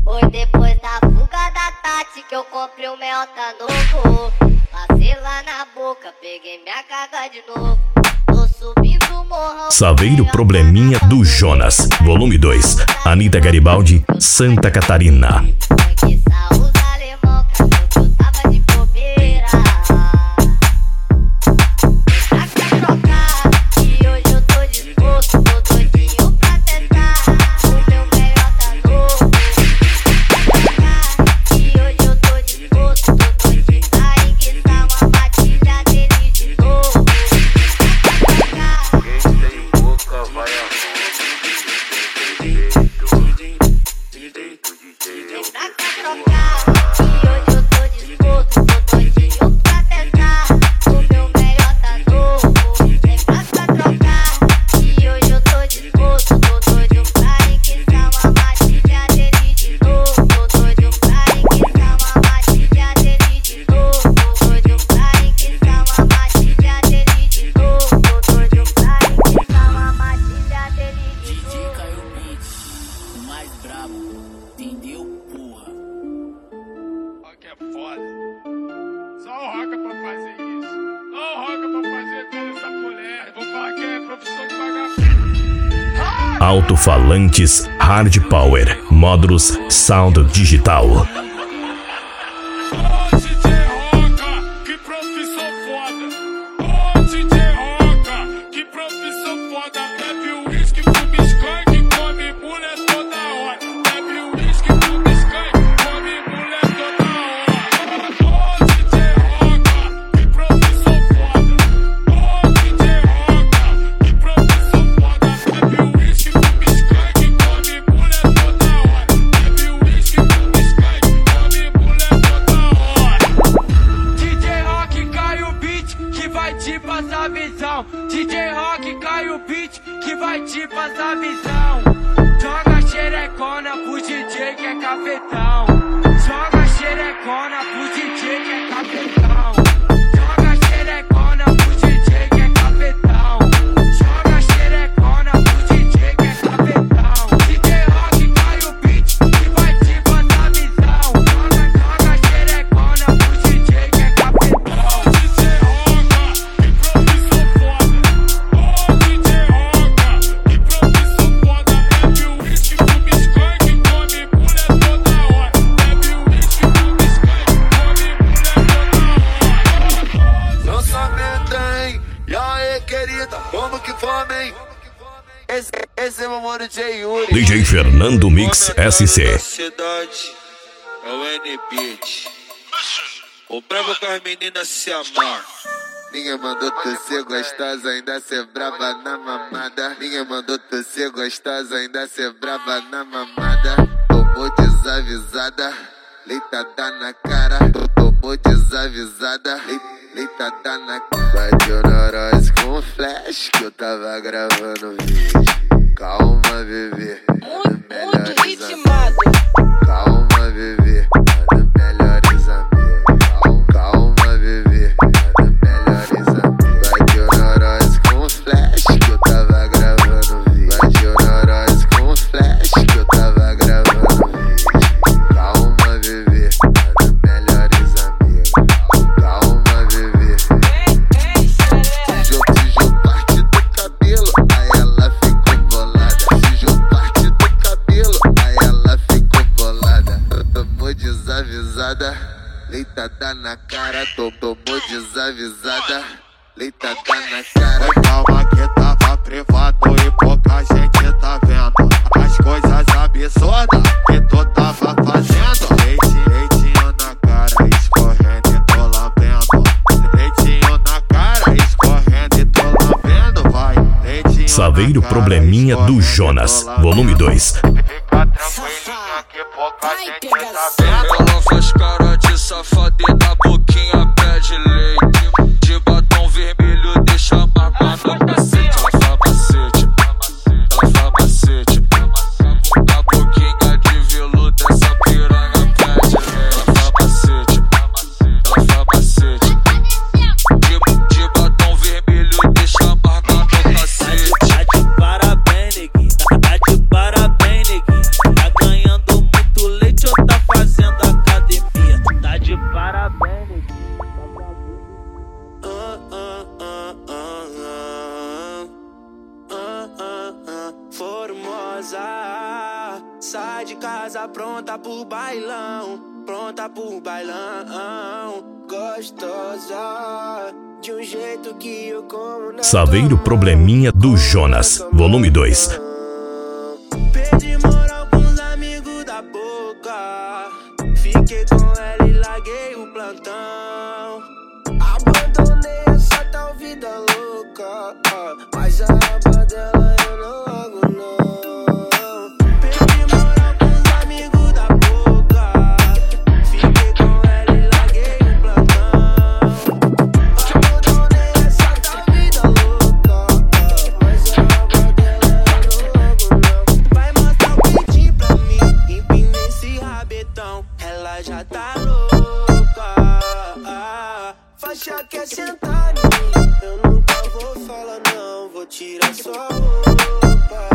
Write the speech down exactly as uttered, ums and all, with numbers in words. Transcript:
Foi depois da fuga da Tati que eu comprei o Melta novo. Passei lá na boca, peguei minha caga de novo. Tô subindo o morrão. Saveiro Probleminha do Jonas, volume dois. Anitta Garibaldi, Santa Catarina. Alto-falantes Hard Power, módulos Sound Digital. D J Rock cai o beat que vai te passar visão. Joga xerecona pro D J que é cafetão. Joga xerecona pro D J que é cafetão. Joga xerecona pro D J que é cafetão. Joga xerecona pro D J que é cafetão. D J Rock cai o beat que vai te passar visão. Joga, joga xerecona pro D J que é cafetão. Esse, esse é meu mano J. Yuri. D J Fernando Mix S C. Cidade é o N-Beat. O bravo com as meninas se amar. Ninguém mandou tu ser gostosa, ainda ser brava na mamada. Ninguém mandou tu ser gostosa, ainda ser brava na mamada. Tomou desavisada, leitada na cara. Tomou desavisada, leitada na cara. Bateu neurose com flash que eu tava gravando vídeo. Calma, bebê, Muito, muito ritmado. calma, bebê, mano, melhores amigos. Calma, calma, bebê, mano, melhores amigos. Bateu neurose com flash que eu tava gravando vídeo. Bateu neurose com flash que eu tava gravando vídeo. Calma, bebê, mano, melhores amigos. Calma, bebê. Se eu, se eu parte do cabelo, aí ela ficou bolada. Se eu parte do cabelo, aí ela ficou bolada. Tomou desavisada, leitada na cara. Tomou desavisada, leitada na cara. Oi, calma que tava privado e pouca gente tá vendo as coisas absurdas que tu tava fazendo. Leite, leitinho na cara, escorrendo e tô lambendo. Leitinho na cara, escorrendo e tô lambendo, vai. Leitinho Saveiro na cara, Probleminha do escorrendo e Jonas, tô lambendo. volume dois. Fica tranquilinha que pouca Vai, gente pegação. tá vendo. Ela faz cara de safada e da boquinha pede leite. De batom vermelho deixa marca no macete. Ela faz macete, ela faz macete. Da boquinha de veludo essa piranha pede leite. Ela faz macete, ela faz macete. De, de batom vermelho deixa marca no cacete. Tá de parabéns, neguinho. Tá de parabéns, neguinho. Tá ganhando muito leite de casa pronta pro bailão, pronta pro bailão. Gostosa, de um jeito que eu como na Saveiro Probleminha do Jonas, volume dois. Perdi moral com os amigos da boca, fiquei com ela e larguei o plantão. Abandonei essa tal vida louca, mas a aba dela eu não largo não. Perdi moral com os amigos da boca, fiquei com ela e larguei o plantão. Abandonei essa tal vida louca, mas a aba dela eu não largo não. Vai mostrar o peitinho pra mim, empina esse rabetão, ela já tá louca. Faixa quer sentar em mim, eu nunca vou falar não, vou tirar sua roupa.